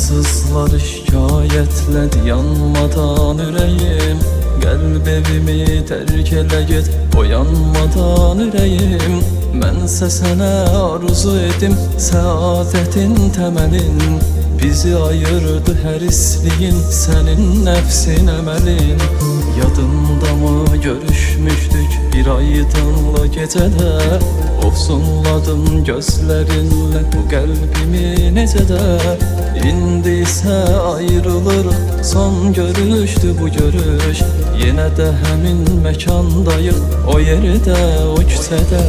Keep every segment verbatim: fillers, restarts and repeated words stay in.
Sızlar şikayetledi yanmadan yüreğim. Qəlb evimi terk elə get, oyanmadan ürəyim. Mənsə sənə arzu edim səadətin təməlin. Bizi ayırdı hər isliyin, sənin nəfsin əməlin. Yadında mı görüşmüşdük bir aydınlı gecədə? Ofsunladım gözlərinlə bu qəlbimi necə də. İndi isə ayrılırıq, son görüşdü bu görüş. Yenə də həmin məkandayıq, o yerdə, o küçədə.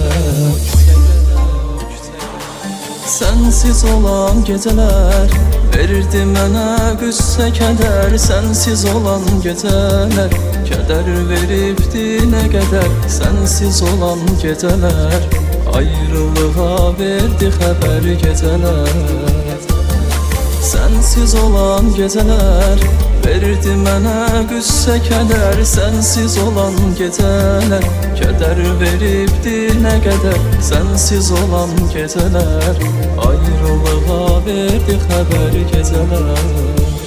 Sənsiz olan gecələr verdi mənə qüssə kədər. Sənsiz olan gecələr kədər veribdi nə qədər. Sənsiz olan gecələr ayrılığa verdi xəbər gecələr. Sənsiz olan gecələr verdi mənə qüssə kədər. Sənsiz olan gecələr kədər veribdi nə qədər. Sənsiz olan gecələr ayrılığa verdi xəbər gecələr.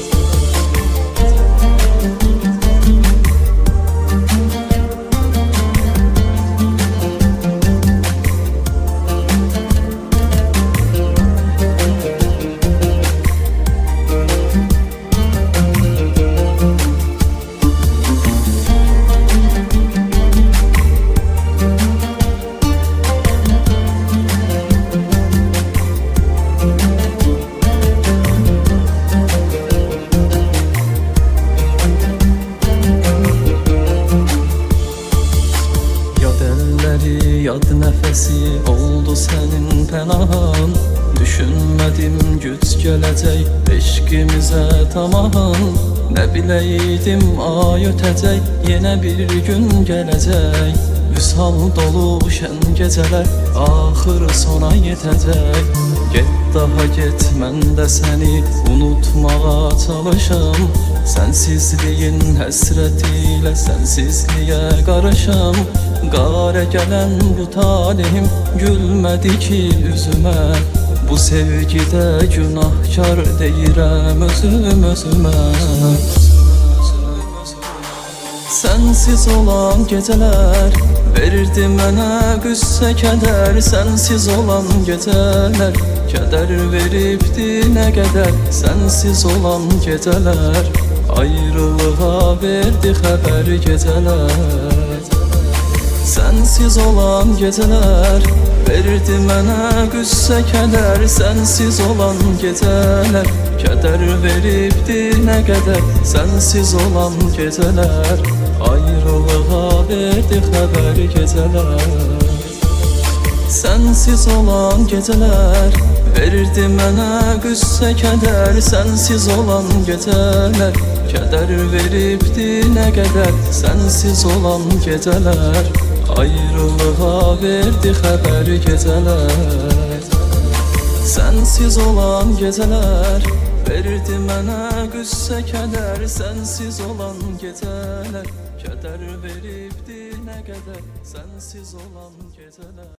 Yad nəfəsi oldu sənin pənahın. Düşünmədim güc gələcək eşqimizə tamahın. Nə biləydim ay ötəcək, yenə bir gün gələcək. Vüsal dolu şən gecələr axır sona yetəcək. Get daha get, mən də səni unutmağa çalışım. Sənsizliyin həsrəti ilə sənsizliyə qarışım. Qara gələn bu talihim gülmədi ki üzümə. Bu sevgidə günahkar deyirəm özüm özümə. Sənsiz olan gecələr verdi mənə qüssə kədər. Sənsiz olan gecələr kədər veribdi nə qədər. Sənsiz olan gecələr ayrılığa verdi xəbər gecələr. Sənsiz olan gecələr verdi mənə qüssə kədər. Sənsiz olan gecələr kədər veribdi nə qədər. Sənsiz olan gecələr ayrılığa verdi xəbər gecələr. Sənsiz olan gecələr verdi mənə qüssə kədər. Sənsiz olan gecələr kədər veribdi nə qədər. Sənsiz olan gecələr ayrılığa verdi xəbər gecələr. Sənsiz olan gecələr verdi mənə qüssə kədər. Sənsiz olan gecələr kədər veribdi nə qədər. Sənsiz olan gecələr